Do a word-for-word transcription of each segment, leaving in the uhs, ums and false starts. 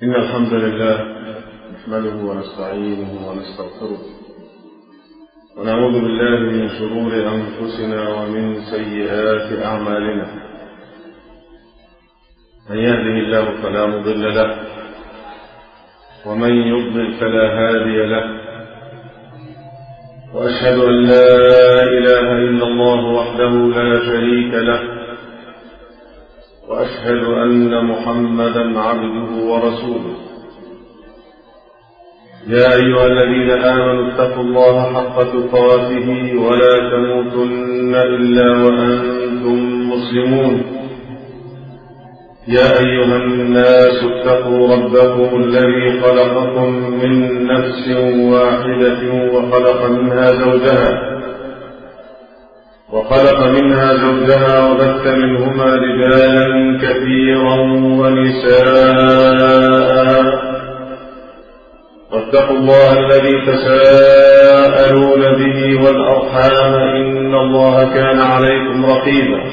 إن الحمد لله نحمده ونستعينه ونستغفره ونعوذ بالله من شرور أنفسنا ومن سيئات أعمالنا. من يهده الله فلا مضل له ومن يضلل فلا هادي له، وأشهد أن لا إله إلا الله وحده لا شريك له، وأشهد أن محمدا عبده ورسوله. يا أيها الذين آمنوا اتقوا الله حق تقاته ولا تموتن إلا وأنتم مسلمون. يا أيها الناس اتقوا ربكم الذي خلقكم من نفس واحدة وخلق منها زوجها وخلق منها زوجها وبث منهما رجالا كثيرا ونساء، واتقوا الله الذي تساءلون به والأرحام إن الله كان عليكم رقيبا.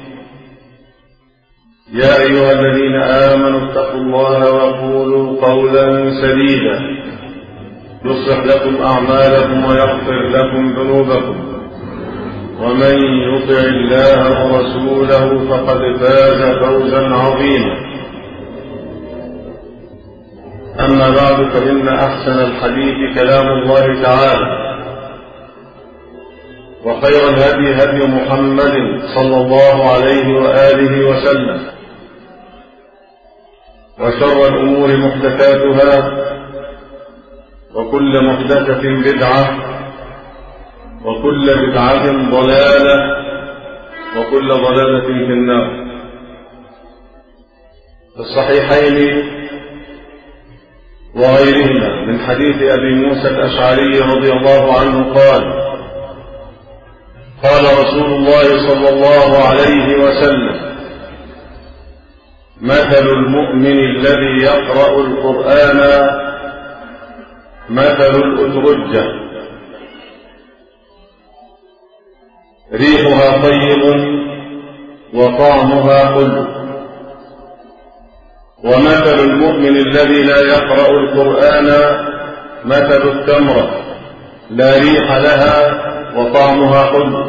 يا أيها الذين آمنوا اتقوا الله وقولوا قولا سديدا يصلح لكم أعمالكم ويغفر لكم ذنوبكم، ومن يطع الله ورسوله فقد فاز فوزا عظيما. أما بعد، فإن أحسن الحديث كلام الله تعالى، وخير الهدي هدي محمد صلى الله عليه وآله وسلم، وشر الأمور محدثاتها، وكل محدثة بدعة، وكل بدعة ضلالة، وكل ضلالة في النار. في الصحيحين وغيرهما من حديث أبي موسى الأشعري رضي الله عنه قال: قال رسول الله صلى الله عليه وسلم: مثل المؤمن الذي يقرأ القرآن مثل الأترجة ريحها طيب وطعمها حلو، ومثل المؤمن الذي لا يقرأ القرآن مثل التمرة لا ريح لها وطعمها حلو،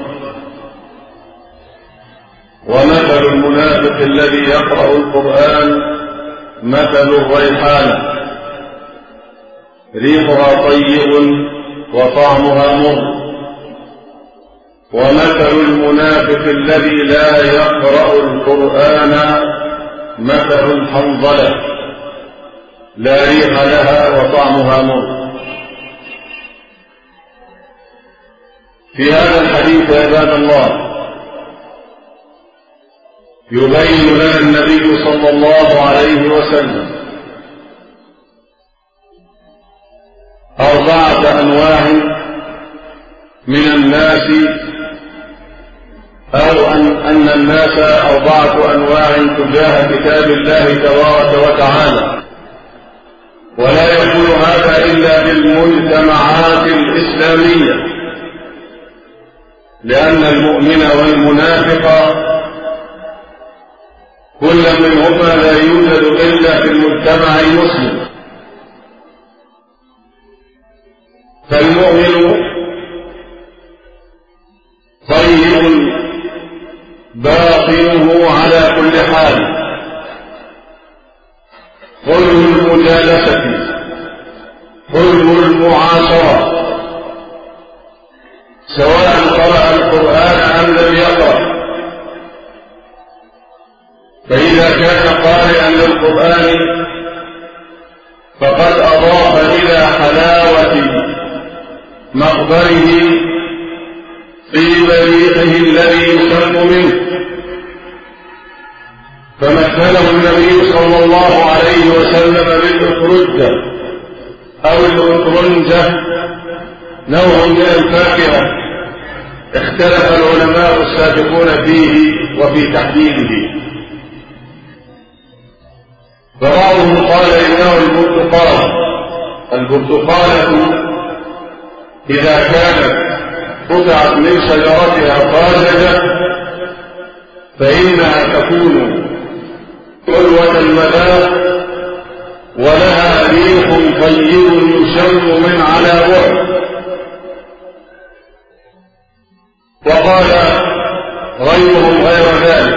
ومثل المنافق الذي يقرأ القرآن مثل الريحانة ريحها طيب وطعمها مر، ومثل المنافق الذي لا يقرأ القرآن مثل الحنظلة لا ريح لها وطعمها مر. في هذا الحديث عباد الله يبين لنا النبي صلى الله عليه وسلم أربعة أنواع من الناس، أو أن, أن الناس أربعة أنواع تجاه كتاب الله تبارك وتعالى، ولا يكون هذا إلا بالمجتمعات الإسلامية، لأن المؤمن والمنافق كل منهما لا يوجد إلا في المجتمع المسلم. فالمؤمن طيب باطنه على كل حال، حلو المجالسة، حلو المعاشرة، سواء قرأ القرآن أم لم يقرأ. فإذا كان قارئا للقرآن فقد أضاف إلى حلاوة مقدره طيب ريحه الذي يشم منه. فمثله النبي صلى الله عليه وسلم بالأترجة أو الأترنجة، نوع من الفاكهة اختلف العلماء السابقون فيه وفي تحديده، فبعضهم قال إنه البرتقال. البرتقالة إذا كانت قطعت من شجرتها طازجة فإنها تكون حلوة المذاق ولها ريح طيب يشم من على بعد. وقال غيرهم غير ذلك،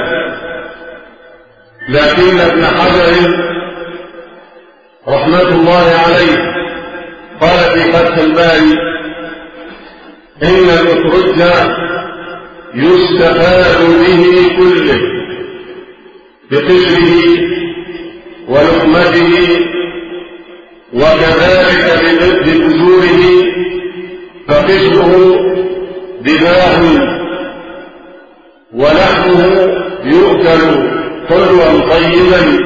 لكن ابن حجر رحمة الله عليه قال في فتح الباري إن الأترج يستفاد به كله، بقشره ولحمته وكذلك ببذوره، فقشره دباغ ولحمه يؤكل حلوا طيبا،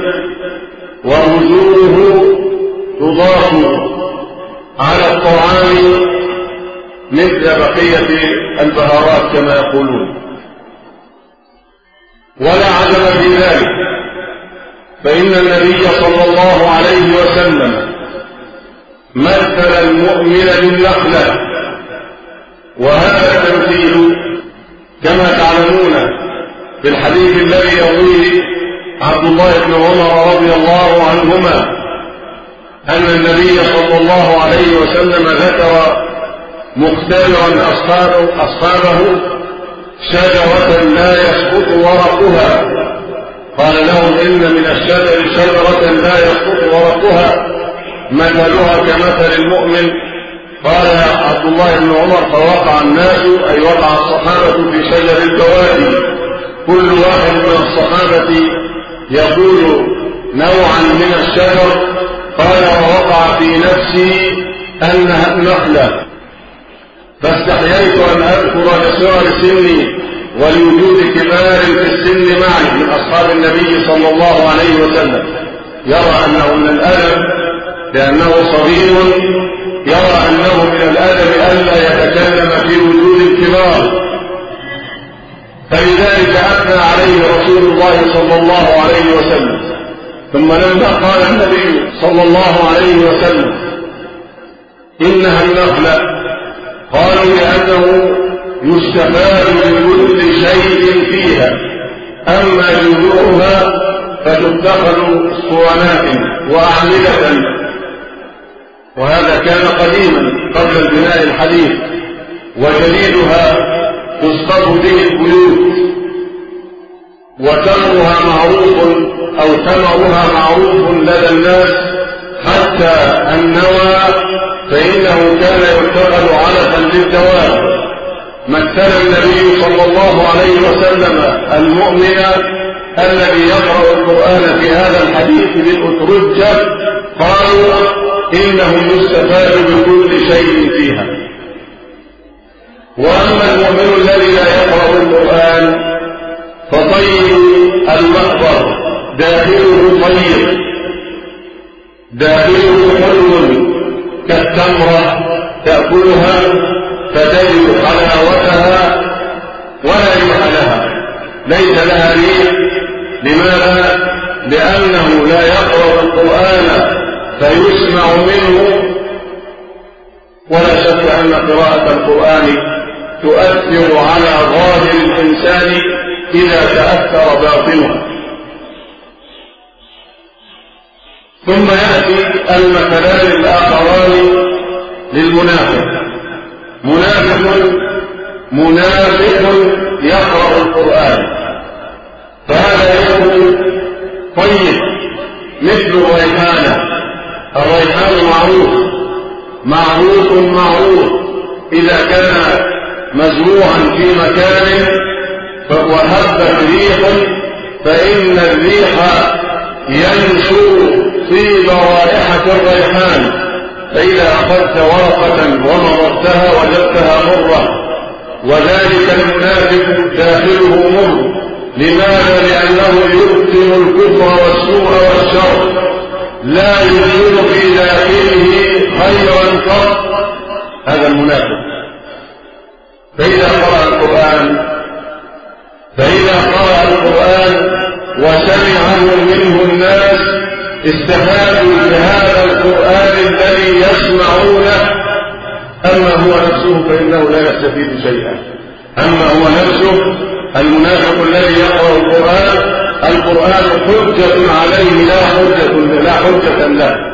وبذوره تضاف على الطعام مثل بقية البهارات كما يقولون. ولا عجب في ذلك، فإن النبي صلى الله عليه وسلم مثل المؤمن بالنخلة، وهذا التمثيل كما تعلمون في الحديث الذي يرويه عبد الله بن عمر رضي الله عنهما أن النبي صلى الله عليه وسلم ذكر مختبرا أصحابه, أصحابه شجرة لا يسقط ورقها، قال لهم إن من الشجر شجرة لا يسقط ورقها مثلها كمثل المؤمن. قال عبد الله بن عمر فوقع الناس، أي وقع الصحابة في شجر البوادي، كل واحد من الصحابة يقول نوعا من الشجر. قال ووقع في نفسي أنها النخلة، فاستحييت أن أذكر لصغر سني ولوجود كبار في السن معي من أصحاب النبي صلى الله عليه وسلم، يرى أنه من الأدب لأنه صغير، يرى أنه من الأدب ألا يتكلم في وجود الكبار، فلذلك أثنى عليه رسول الله صلى الله عليه وسلم. ثم لما قال النبي صلى الله عليه وسلم إنها النخلة، قالوا لأنه يستفاد من كل شيء فيها، أما جذورها فتتخذ اسطوانات وأعمدة، وهذا كان قديما قبل البناء الحديث، وجليدها تسقط به البيوت، وتمرها معروف أو ثمرها معروف لدى الناس حتى النوى، فإنه كان يتخذ علفا للدواب. مثل النبي صلى الله عليه وسلم المؤمن الذي يقرأ القرآن في هذا الحديث بالأترجة، قالوا إنه يستفاد بكل شيء فيها. وأما المؤمن الذي لا يقرأ القرآن فطيب المخبر، داخله طيب، داخله حلو كالتمرة تأكلها فتجد حلاوتها ولا ريح لها، ليس لها ريح. لماذا؟ لأنه لا يقرأ القرآن فيسمع منه، ولا شك أن قراءة القرآن تؤثر على ظاهر الإنسان إذا تأثر باطنه. ثم يأتي المثلان الآخران للمنافق. منافق منافق يقرأ القرآن، فهذا يكون طيب مثل الريحانة. الريحان معروف معروف معروف إذا كان مزروعا في مكان وهبت ريح، فإن الريح ينشر طيب رائحة الريحان، فإذا أخذت ورقة ومضتها وجدتها مرة. وذلك المنافق داخله مر. لماذا؟ لأنه يبطن الكفر والسوء والشر، لا يوجد في داخله خيرا قط، هذا المنافق. فإذا قرأ القرآن فإذا قرأ القرآن وسمعه منه الناس استفادوا بهذا القرآن الذي يسمعونه. أما هو نفسه فإنه لا يستفيد شيئا. أما هو نفسه المنافق الذي يقرأ القرآن، القرآن حجة عليه لا حجة لا حجة له.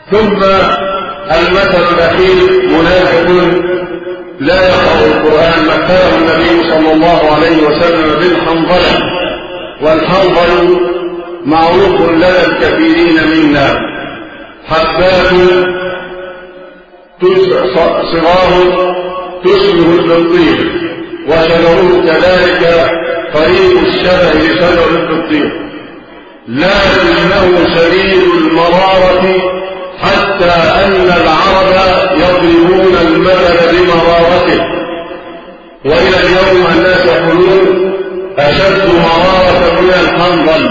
ثم المثل الأخير منافق لا يقرأ القرآن، مثله النبي صلى الله عليه وسلم بالحنظلة، والحنظل معروف لدى الكثيرين منا، حبات صغار تشبه البطيخ، وشجره كذلك قريب الشبه لشجر البطيخ، لكنه شديد المرارة حتى أن العرب يضربون المثل بمرارته، وإلى اليوم الناس يقولون أشد مرارة من الحنظل،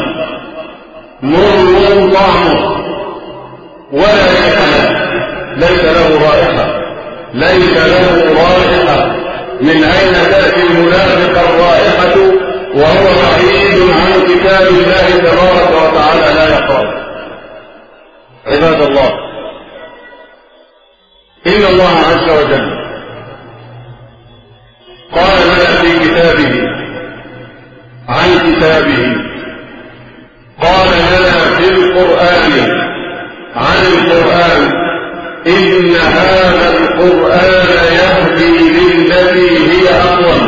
مر طعمه ولا ريحة، ليس له رائحة، ليس له رائحة. من أين تأتي المنافق الرائحة وهو بعيد عن كتاب الله تبارك وتعالى لا يقرأ؟ عباد الله، إن الله عز وجل قال لنا في كتابه عن كتابه، قال لنا في القرآن عن القرآن: إن هذا القرآن يهدي للتي هي أقوم.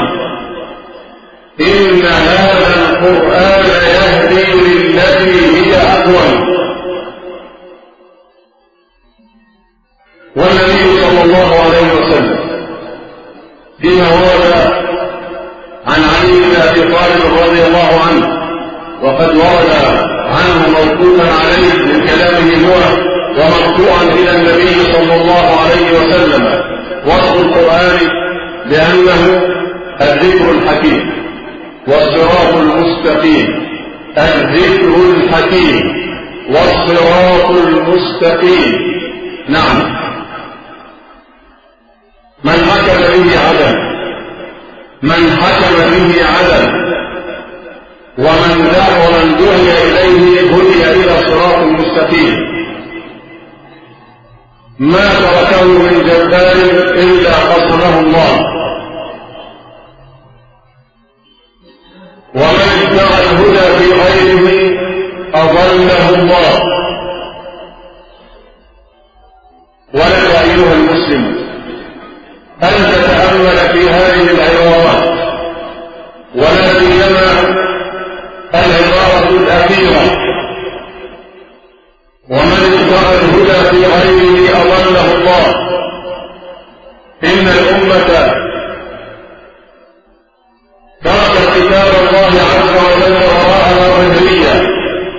إن هذا القرآن يهدي للتي هي أقوم. والنبي صلى الله عليه وسلم فيما ورد عن علي بن أبي طالب رضي الله عنه، وقد ورد عنه موقوفا عليه من كلامه هو ومرفوعا إلى النبي صلى الله عليه وسلم: وصف القرآن لأنه الذكر الحكيم والصراط المستقيم. الذكر الحكيم والصراط المستقيم. نعم، من حكم به عدل، من حكم به عدل، ومن دعا ومن دعي إليه هدي إلى صراط مستقيم. ما تركه من جبار إلا قصمه الله، ومن ادعى الهدى في غيره أضله الله. ولك أيها المسلم أن تتأمل في هذه العبارات، ولا سيما العبارة الأخيرة: ومن ادعى الهدى في غيره أضله الله. إن الأمة تركت كتاب الله عز وجل وراءها ظهريا،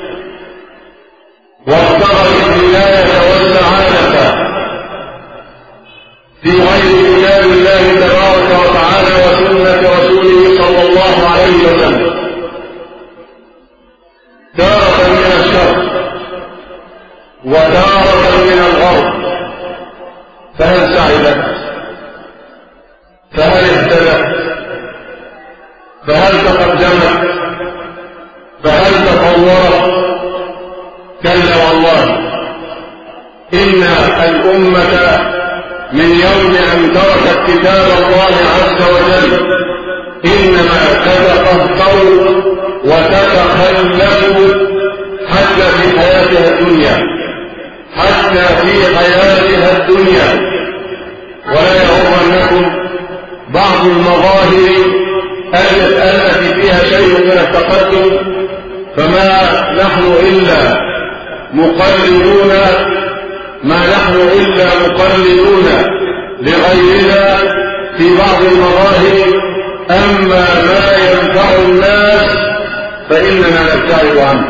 وابتغت الهداية والسعادة في غير كتاب الله تبارك وتعالى وسنة رسوله صلى الله عليه وسلم، تارة من الشر وتارة من الغرب. فهل سعدت؟ فهل اهتدت؟ فهل تقدمت؟ فهل تطورت؟ كلا والله، إن الأمة من يوم أن تركت كتاب الله عز وجل إنما تتقهقر وتتخلف حتى في حياتها الدنيا، حتى في حياتها الدنيا. ولا يغرنكم بعض المظاهر التي فيها شيء من التقدم، فما نحن إلا مقلدون، ما نحن إلا مقلدون لغيرنا في بعض المظاهر. أما ما ينفع الناس فإننا نبتعد عنه.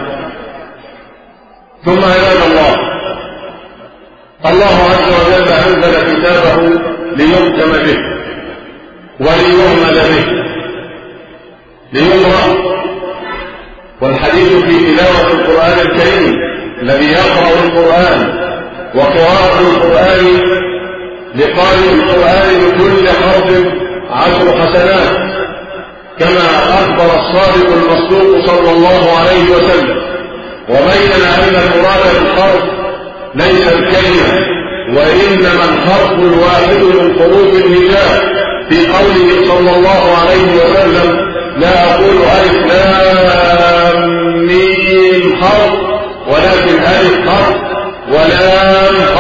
ثم عباد الله، الله عز وجل أنزل كتابه ليختم به وليعمل به، ليقرأ. والحديث في تلاوة القرآن الكريم، الذي يقرأ القرآن وقراءة القرآن لقارئ القرآن بكل حرف عشر حسنات، كما أخبر الصادق المصدوق صلى الله عليه وسلم، وبين أن المراد بالحرف ليس الكلمة، وإنما الحرف الواحد من حروف الهجاء، في قوله صلى الله عليه وسلم: لا أقول ألف لام ميم حرف، ولكن ألف حرف ولام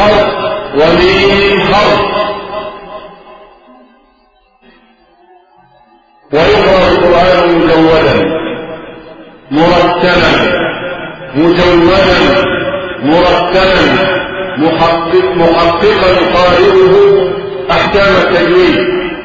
مرتلا مجودا مرتلا محقق محققا قائله أحكام التجويد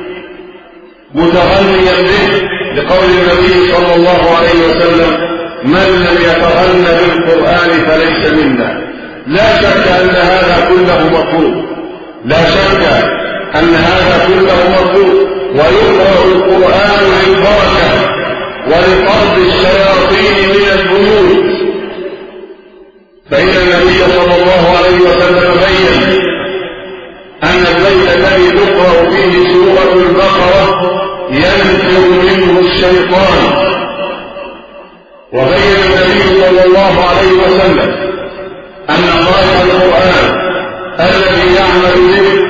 متغنيا به لقول النبي صلى الله عليه وسلم من لم يتغنى بالقرآن فليس منا. لا شك أن هذا كله مطلوب، لا شك أن هذا كله مطلوب، ويقرأ القرآن للبركة ولطرد الشياطين من البيوت، فإن النبي صلى الله عليه وسلم بين أن البيت الذي تقرأ فيه سورة البقرة ينفر منه الشيطان، وبين النبي صلى الله عليه وسلم أن قارئ القرآن الذي يعمل به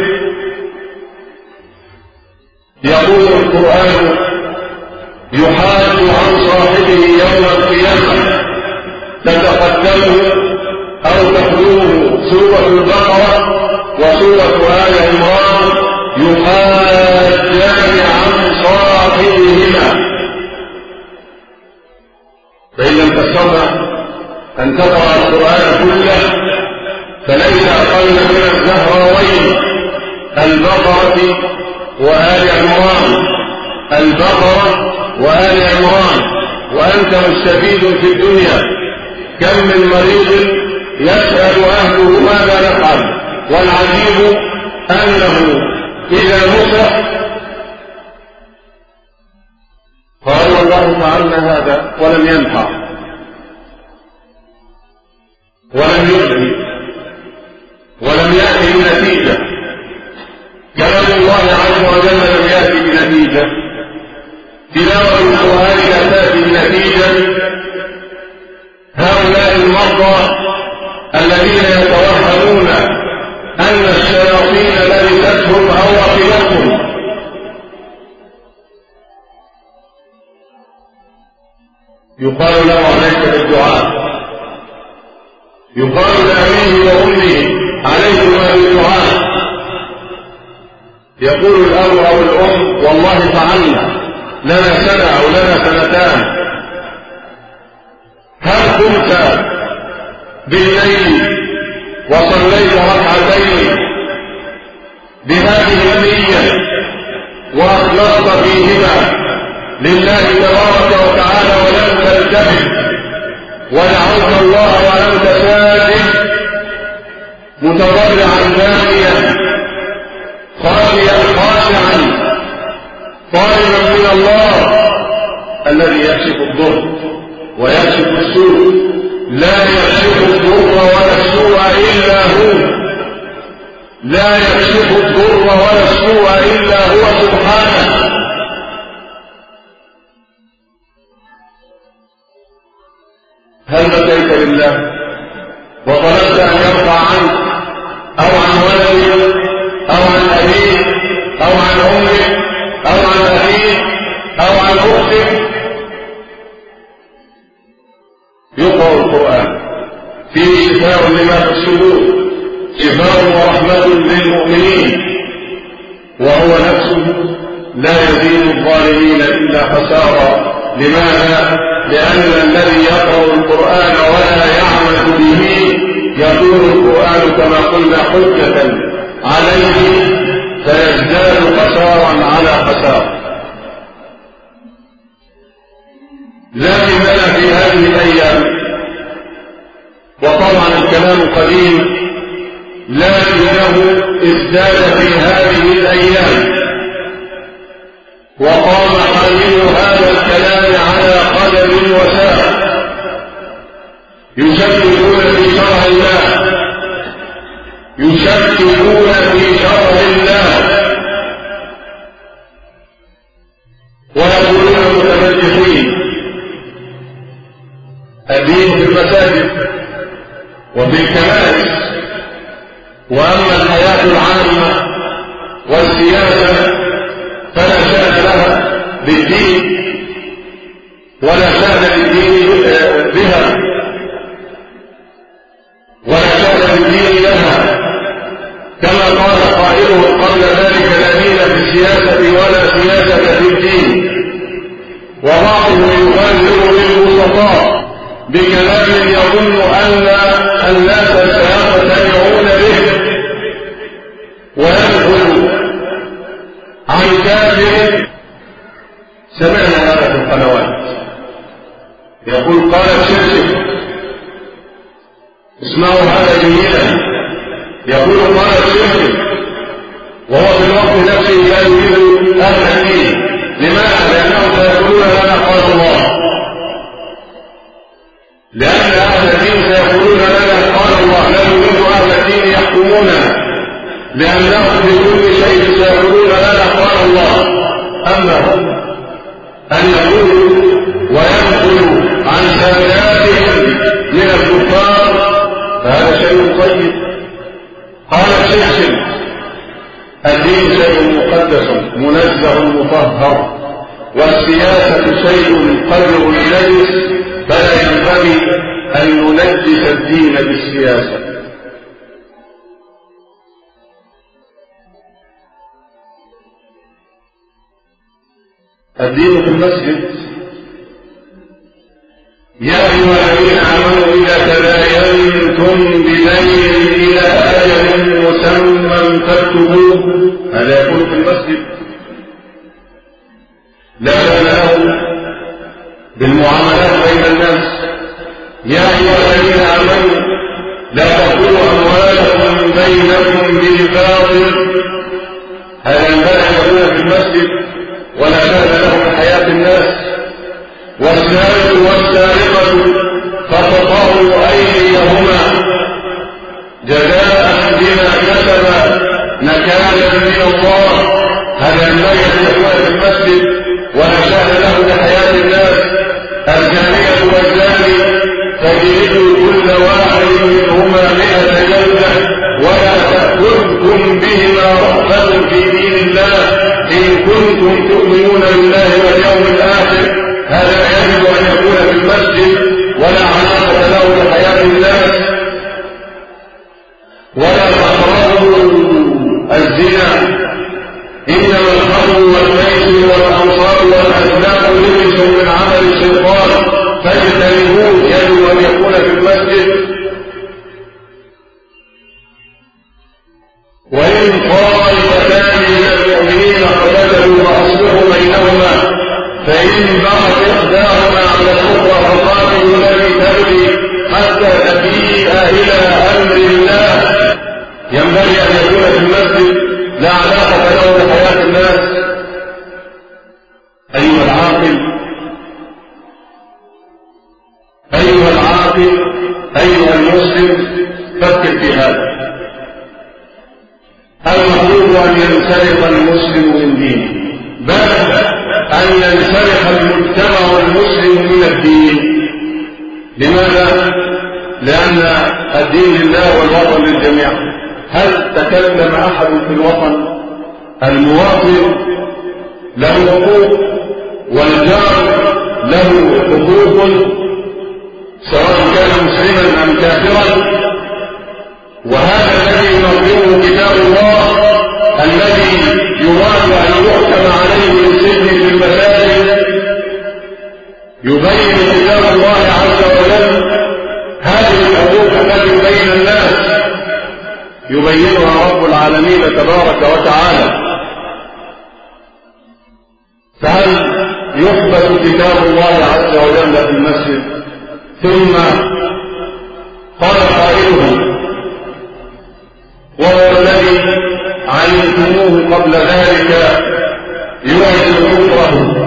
يقول القرآن يحاد عن صاحبه يوم القيامة تتقدمه أو تخدمه سورة البقرة وسورة آل عمران يحاجان عن صاحبهما. فإن لم تستطع أن تقرأ القرآن كله فليس أقل من الزهراوين البقرة وآل عمران، البقرة وآل عمران، وأنت مستفيد في الدنيا. كم من مريض يسأل أهله ماذا نفعل، والعجيب أنه إذا نصح قال والله فعلنا هذا ولم ينفع ولم يؤذي ولم يأتي بنتيجة. كلام الله عز وجل لم يأتي بنتيجة، تلاوة القرآن لا تأتي بنتيجة. هؤلاء المرضى الذين يتوهمون أن الشياطين لبستهم أو رقبتهم يقال له عليك بالدعاء، يقال لأبيه وأمه عليكما بالدعاء. يقول الأب أو الأم والله فعلنا، لنا سنة أو لنا سنتان. هل كنت بالليل وصليت ركعتين بهذه النية وأخلصت فيهما لله تبارك وتعالى ولم تلتفت ودعوت الله وأنت ساجد متضرعا داعيا خاشعا خاشعا طالبا من الله الذي يكشف الضر ويكشف السوء، لا يكشف الضر ولا السوء إلا هو، لا يكشف الضر ولا السوء إلا هو سبحانه. هل بكيت لله وطلبت أن يرفع عنك أو عن ولدك أو عن أبيك أو عن أمك أو عن أخيك أو عن أختك؟ يقرأ القرآن فيه شفاء لما في الصدور، شفاء ورحمة للمؤمنين، وهو نفسه لا يزيد الظالمين إلا خسارا. لماذا؟ لأن الذي يقرأ القرآن ولا يعمل به يكون القرآن كما قلنا حجة عليه فيزداد خسارا على خسارة. لكننا في هذه الأيام، وطبعا الكلام قديم لكنه ازداد في هذه الأيام، وقام حامل هذا الكلام على قدم وساق يشككون في شرع الله، يشككون في شرع الله ويقولون متمسكين. الدين في المساجد وفي الكنائس، وأما الحياة العامة والسياسة فلا شأن لها بالدين ولا شأن للدين بها ولا شأن للدين لها، كما قال قائله قبل ذلك لا دين في السياسة ولا سياسة في الدين. وبعضهم يغرر للبسطاء بكلام يظن أن الناس سيقتنعون به ويدخل عن كافر. سمعنا هذا في القنوات، يقول قال الشرشف، اسمعوا هذا جيدا، يقول قال الشرشف وهو في الوقت نفسه لا يريد أهل الدين. لماذا؟ لأنهم سيقولون لنا قال الله، لأن أهل الدين سيقولون لنا قال الله، لا يريد أهل الدين يحكموننا، لأنهم في كل شيء سيقولون لنا قال الله. أما هم أن يقولوا وينقلوا عن ساداتهم من الكفار فهذا شيء طيب. قال الشيخ الدين شيء مقدس منزه مطهر، والسياسة شيء قدر النجس، فلا ينبغي أن ننجس الدين بالسياسة. الدين في المسجد. يا أيها الذين آمنوا إذا تداينتم بدين إلى أجل مسمى فاكتبوه، هذا يكون في المسجد، لا بأس له بالمعاملات بين الناس. يا أيها الذين آمنوا لا تأكلوا أموالكم بينكم بالباطل، هذا ينبغي أن يكون في المسجد ولا بأس له من حياة الناس. والسارق والسارقة فقطعوا أيديهما جزاء بما كسبا نكالا من الله، هذا ينبغي أن يكون في المسجد ولا شأن له لحياة الناس. الزانية والزاني فاجلدوا كل واحد منهما مئة جلدة ولا تأخذكم بهما رأفة في دين الله إن كنتم تؤمنون بالله واليوم الآخر، هذا يجب أن يكون في المسجد ولا علاقة له بحياة الناس. ولا تقربوا الزنا، إنما الخمر والميسر والأنصار والأزلام رجس من عمل الشيطان فاجتنبوه، يجب أن يكون في المسجد. وإن طائفتان من المؤمنين اقتتلوا فأصلحوا بينهما فإن بغت إحداهما على الأخرى فقاتلوا التي تبغي حتى تفيء إلى أمر الله. ينبغي أن يكون في المسجد لا علاقة له بحياة الناس. أيها العاقل أيها العاقل أيها المسلم فكر في هذا. المفروض أن ينسلخ المسلم من دينه، بل أن ينسلخ المجتمع المسلم من الدين. لماذا؟ لأن الدين لله والوطن للجميع. هل تكلم أحد في الوطن؟ المواطن له حقوق والجار له حقوق سواء كان مسلما أم كافرا، وهذا الذي ينظمه كتاب الله الذي يراد أن يحكم عليه بالسجن في المساجد، يبين كتاب الله عز وجل هذه الحقوق التي بين الناس يبينها رب العالمين تبارك وتعالى. فهل يحبس كتاب الله عز وجل في المسجد؟ ثم قال قائله وهو الذي علمتموه قبل ذلك يعجب كفره،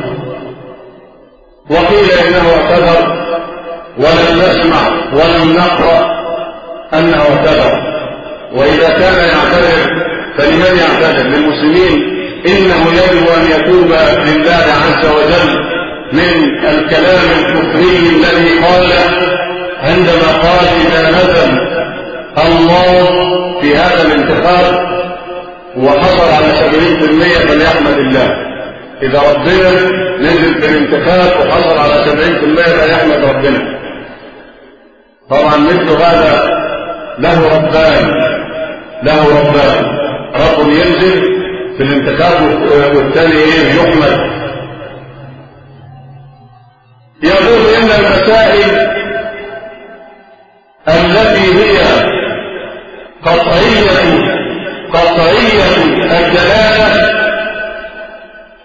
وقيل انه اعتذر ولم نسمع ولم نقرأ انه اعتذر. واذا كان يعتذر فلمن يعتذر؟ للمسلمين. انه يجب ان يتوب لله عز وجل من الكلام الكفري الذي قاله عندما قال اذا نزل الله في هذا الانتخاب وحصل على سبعين بالمئة فليحمد الله. إذا ربنا نزل في الانتخاب وحصل على سبعين بالمئة فليحمد ربنا. طبعا مثل هذا له ربان له ربان رب ينزل في الانتخاب والثاني يحمد. يقول إن المسائل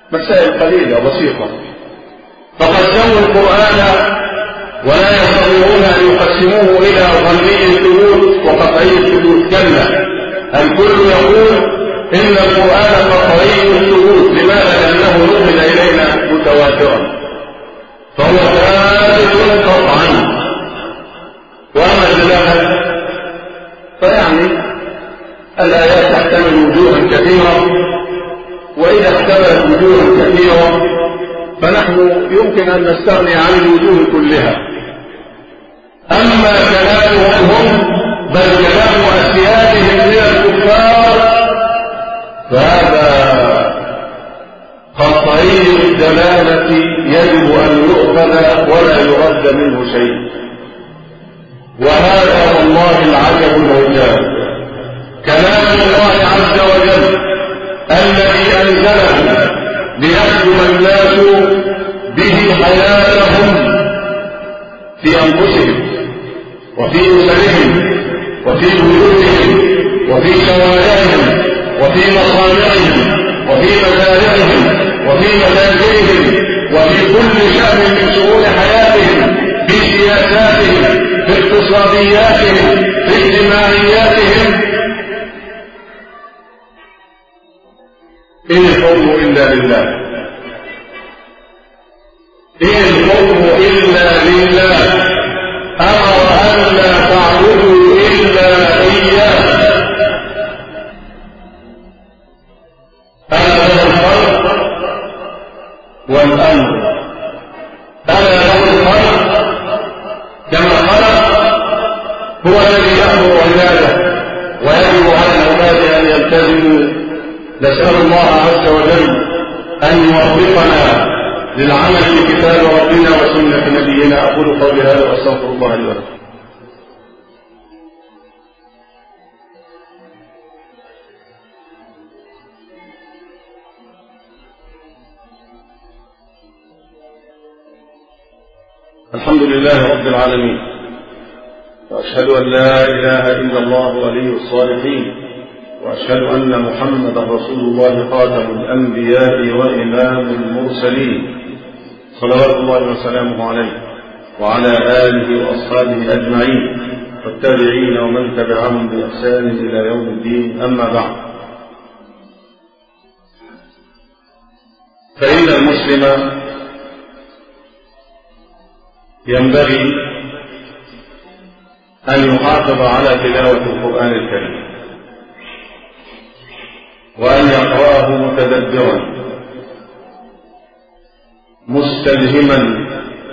مسائل قليلة بسيطة. فقسموا القرآن ولا يستطيعون أن يقسموه إلى ظني الثبوت وقطعي الثبوت، كلا الكل يقول إن القرآن قطعي الثبوت. لماذا؟ لأنه نقل إلينا متواترا فهو ثابت قطعا. وأما الدلالة فيعني الآيات تحتمل وجوها كثيرة، وإذا احتملت وجوها كثيرة فنحن يمكن أن نستغني عن الوجوه كلها. أما كلامهم هم بل كلام أسيادهم من الكفار فهذا قطعي الدلالة يجب أن يؤخذ ولا يرد منه شيء. وهذا والله العجب العجاب كلام الله عز وجل الذي أنزله ليخدم الناس به حياتهم في أنفسهم وفي أسرهم وفي بيوتهم وفي شوارعهم وفي مصانعهم وفي مزارعهم وفي متاجرهم وفي كل شأن من شؤون حياتهم، في سياساتهم، في اقتصادياتهم، في اجتماعياتهم. إن الحكم إلا لله، إن الحكم إلا لله، أمر أن لا تعبدوا إلا إياه. ألا له الخلق والأمر، ألا له الخلق كما خلق، هو الذي يأمر عباده ويجب على العباد أن يلتزموا. نسأل الله عز وجل أن يوفقنا للعمل بكتاب ربنا وسنة نبينا. أقول قولي هذا وأستغفر الله لي ولكم. الحمد لله رب العالمين، وأشهد أن لا إله إلا الله ولي الصالحين، وأشهد أن محمدا رسول الله خاتم الأنبياء وإمام المرسلين، صلوات الله وسلامه عليه وعلى آله وأصحابه أجمعين والتابعين ومن تبعهم بإحسان إلى يوم الدين. أما بعد، فإن المسلم ينبغي أن يحافظ على تلاوة القرآن الكريم وأن يقرأه متدبرا مستلهما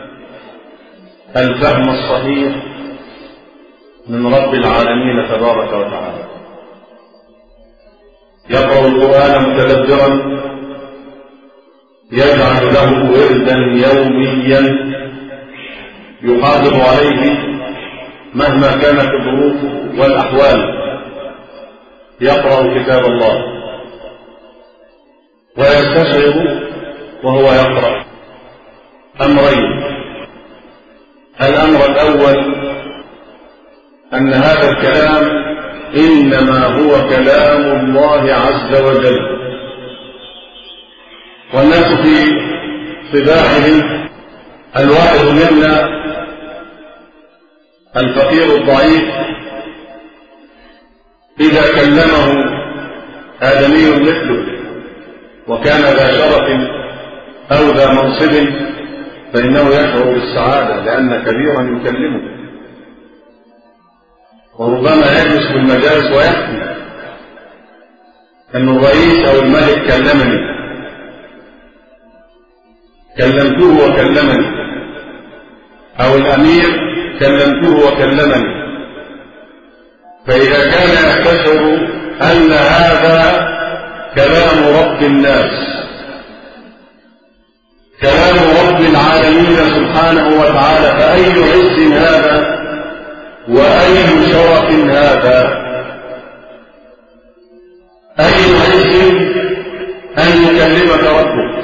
الفهم الصحيح من رب العالمين تبارك وتعالى. يقرأ القرآن متدبرا يجعل له وردا يوميا يحافظ عليه مهما كانت الظروف والأحوال. يقرأ كتاب الله ويستشعر وهو يقرأ أمرين. الأمر الأول أن هذا الكلام إنما هو كلام الله عز وجل، والناس في طباعهم الواحد منا الفقير الضعيف إذا كلمه آدمي مثله وكان ذا شرف أو ذا منصب فإنه يشعر بالسعادة لأن كبيرا يكلمه، وربما يجلس في المجالس ويحكي أن الرئيس أو الملك كلمني، كلمته وكلمني، أو الأمير كلمته وكلمني. فإذا كان يستشعر أن هذا كلام رب الناس، كلام رب العالمين سبحانه وتعالى، فأي عز هذا وأي شرف هذا؟ أي عز أن يكلمك ربك.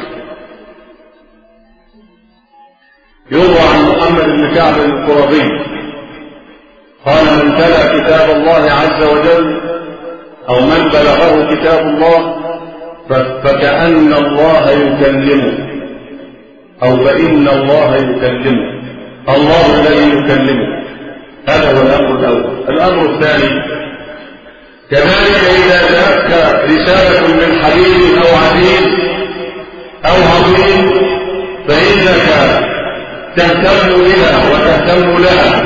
يروى عن محمد بن كعب القرظي قال: من تلا كتاب الله عز وجل أو من بلغه كتاب الله فكأن الله يكلمه أو فإن الله يكلمه، الله الذي يكلمه. هذا هو الأمر الأول. الأمر الثاني كذلك إذا جاءتك رسالة من حبيب أو عزيز أو عظيم فإنك تهتم بها وتهتم لها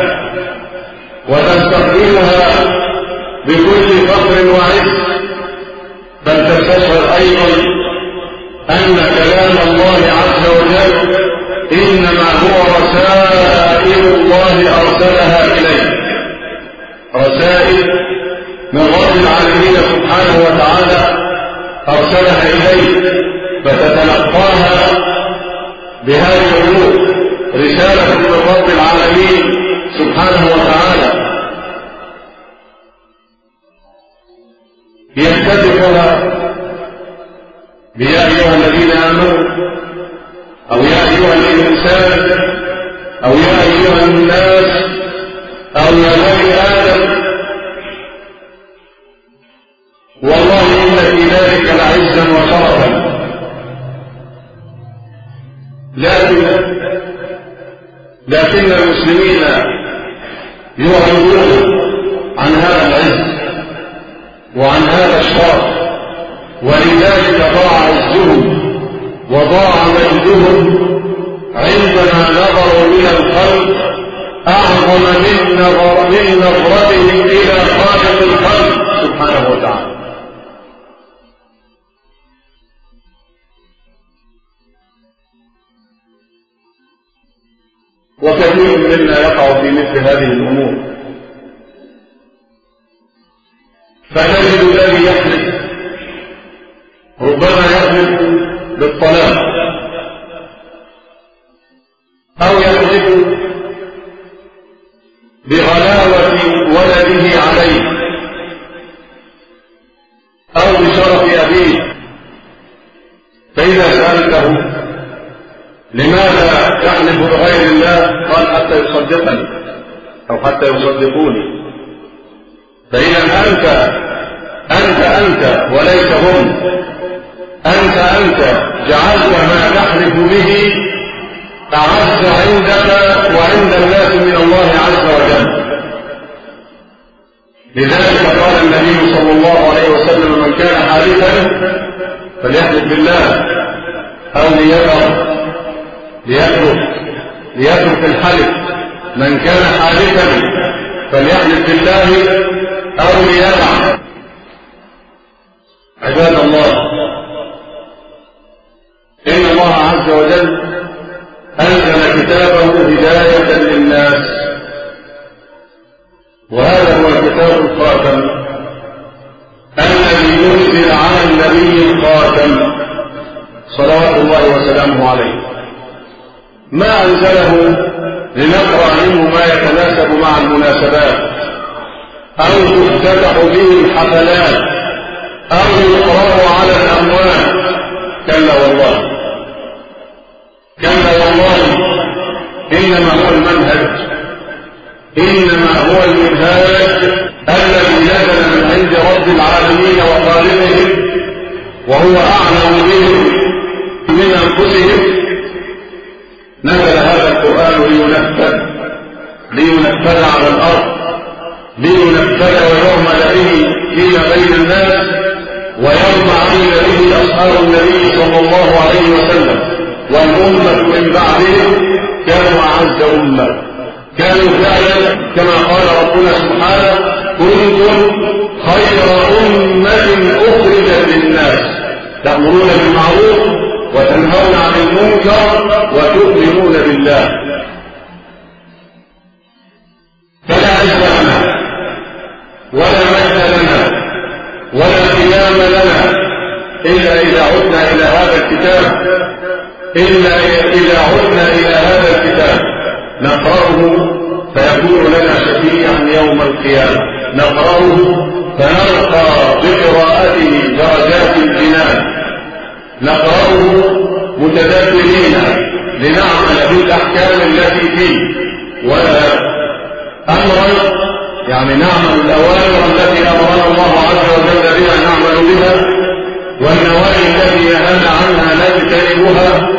وتستقبلها بكل فخر وعز، بل تستشعر أيضا أن كلام الله عز وجل إنما هو رسائل الله أرسلها إليك، رسائل من رب العالمين سبحانه وتعالى أرسلها إليك، فتتلقاها بهذه الأمور، رسالة من رب العالمين سبحانه وتعالى يفتتحها بيا أيها الذين آمنوا أو يا أيها الإنسان أو يا أيها الناس أو يا بني آدم، والله إن في ذلك لعزا وشرفا. لكن لكن المسلمين يعرضون عن هذا العز وعن هذا الشرف، ولذلك ضاع عزهم وضاع مجدهم عندما نظروا من الخلق أعظم من نظرتهم إلى خالق الخلق سبحانه وتعالى. وكثير منا يقع في مثل هذه الأمور، فتجد الذي يحلف ربما يحلف بالطلاق أو يحلف بغلاوة ولده عليه أو بشرف أبيه، فإذا سألته لماذا يحلف بغير الله قال حتى يصدقني أو حتى يصدقوني. فإذا أنت أنت أنت وليس هم، أنت أنت جعلت ما تحلف به أعز عندك وعند الناس من الله عز وجل. لذلك قال النبي صلى الله عليه وسلم من كان حالفا فليحلف بالله أو ليذر ليترك ليترك الحلف، من كان حالفا فليحلف بالله أو ليدع. عباد الله، إن الله عز وجل أنزل كتابه هداية للناس، وهذا هو الكتاب الخاتم الذي ينزل على النبي الخاتم صلوات الله وسلامه عليه. ما أنزله لنقرأ منه ما يتناسب مع المناسبات أو تفتتح به الحفلات أو يقرأ على الأموات، كلا والله، كلا والله، إنما هو المنهج، إنما هو المنهاج الذي نزل من عند رب العالمين وخالقهم، وهو أعلم بهم من أنفسهم. نزل هذا القرآن لينفذ لينفذ على الأرض، لينفذ ويعمل به فيما بين الناس، ويوم عمل به أصحاب النبي صلى الله عليه وسلم والأمة من بعدهم كانوا أعز أمة، كانوا فعلا كما قال ربنا سبحانه كنتم خير أمة أخرجت للناس تأمرون بالمعروف وتنهون عن المنكر وتؤمنون بالله. فلا عز لنا ولا مجد لنا ولا قيام لنا إلا إذا عدنا إلى هذا الكتاب، إلا إذا عدنا إلى هذا الكتاب نقرأه فيكون لنا شفيعا يوم القيامة، نقرأه فنرقى بقراءته درجات الجنان، نقرأه متدبرين لنعمل بالأحكام التي فيه، وأمرا يعني نعمل الأوامر التي أمرنا الله عز وجل بها نعمل بها، والنواهي التي نهانا عنها نجتنبها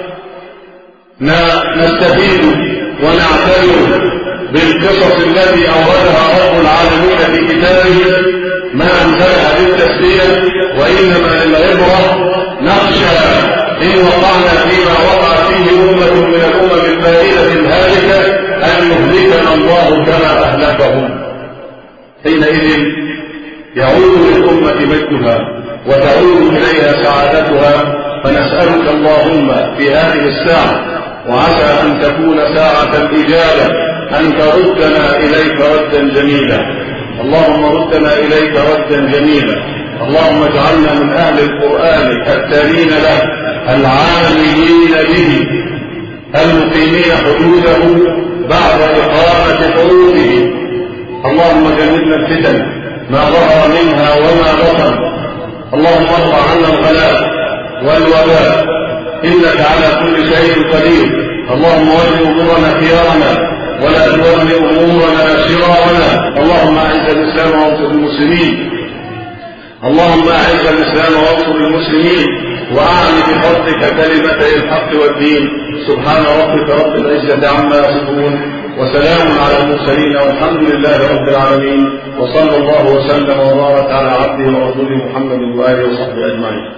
نستفيد ونعتبر بالقصص التي أوردها رب العالمين في كتابه ما أنزلها للتسلية وإنما للعبرة. نخشى إن وقعنا فيما وقع فيه أمة من الأمم البائدة الهالكة أن يهلكنا الله كما أهلكهم. حينئذ يعود للأمة مجدها وتعود إليها سعادتها. فنسألك اللهم في هذه الساعة، وعسى أن تكون ساعة الإجابة، أن تردنا إليك ردا جميلا. اللهم ردنا إليك ردا جميلا. اللهم اجعلنا من أهل القرآن التالين له العاملين به المقيمين حدوده بعد إقامة حروفه. اللهم جنبنا الفتن ما ظهر منها وما بطن. اللهم ارفع عنا الغلاء والوباء إنك على كل شيء قدير. اللهم ول أمورنا خيارنا ولا تول أمورنا شرارنا. اللهم أعز الإسلام وانصر المسلمين. اللهم أعز الإسلام وانصر المسلمين وأعل بفضلك كلمتي الحق والدين. سبحان ربك رب العزة عما يصفون وسلام على المرسلين والحمد لله رب العالمين. وصلى الله وسلم وبارك على عبده ورسوله محمد وآله وصحبه أجمعين.